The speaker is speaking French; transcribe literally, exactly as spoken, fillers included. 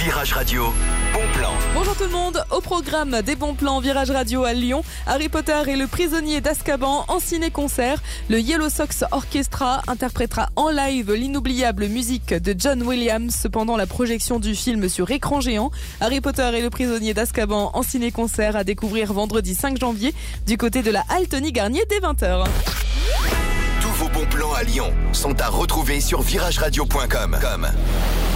Virage Radio, bon plan. Bonjour tout le monde, au programme des bons plans Virage Radio à Lyon, Harry Potter et le prisonnier d'Azkaban en ciné-concert. Le Yellow Sox Orchestra interprétera en live l'inoubliable musique de John Williams pendant la projection du film sur écran géant. Harry Potter et le prisonnier d'Azkaban en ciné-concert à découvrir vendredi cinq janvier du côté de la halle Tony Garnier dès vingt heures. Tous vos bons plans à Lyon sont à retrouver sur virage radio point com.